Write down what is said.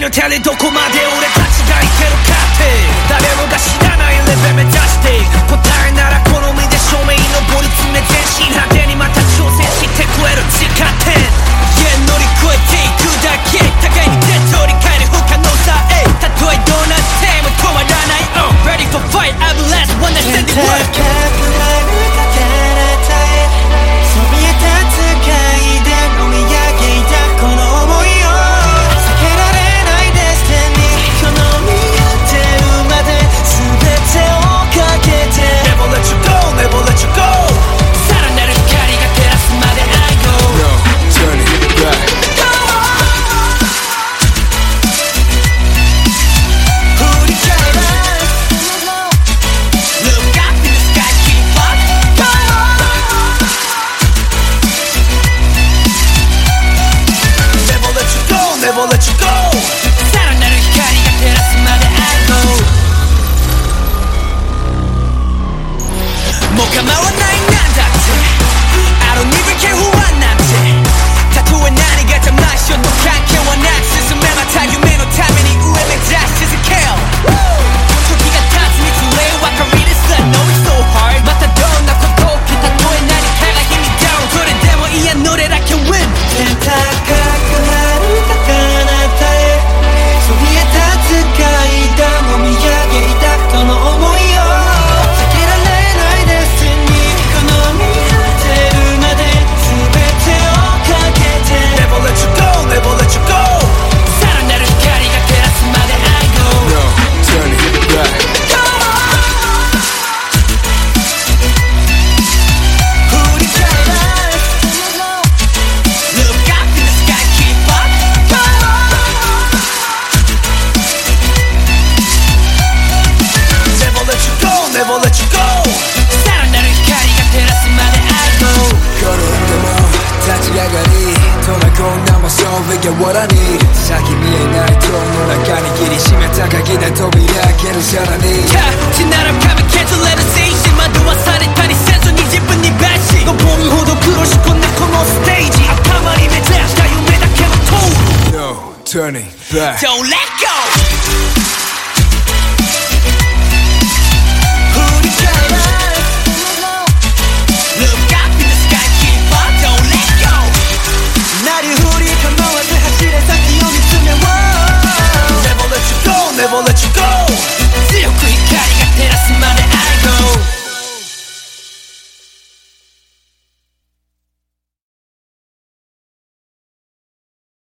の手でどこまで俺たちがいけるかって誰もが知らないレベル目指して答えなら好みで正面に上り詰め全身派手にまた挑戦してくれる地下点乗り越えていくだけ互いに手取り変える不可能さたとえどうなっても止まらない Ready for fight I will last one night standing work 高くなるか彼方へそびえ立つ階段追い上げたこの想いを避けられないデスティニーこの見当てるまで全てをかけて Never let you go, never let you go さらなる光が照らすまで I go No, turn it back Never let you go さらなる光が照らすまで I go もう構わないなんだってI don't even care who I なんてたとえ何が邪魔しようと関係はなく進めまた夢のために上目指し続けよう時が経つにつれ分かりです I know it's so hard またどんなことをたとえ何かが日に down それでもいや乗れだけ win 高くなるか彼方へそびえ立つ階段を見上げたこの想いを避けられないデスティニーこの見果てるまで全てをかけて Never let you go, never let you go さらなる光が照らすまで I go No, turn it back Never let you go さらなる光が照らすまで I go 転んでも立ち上がり飛び込んだも So we get what I need 先見えない塔の中に切り締めた鍵で扉開けるさらにキャッチなら噛み消すレルセーション惑わされたりせずに自分にバッシ5本ほど苦し込んだこのステージ頭に目指した夢だけの通る No, turning back Don't let go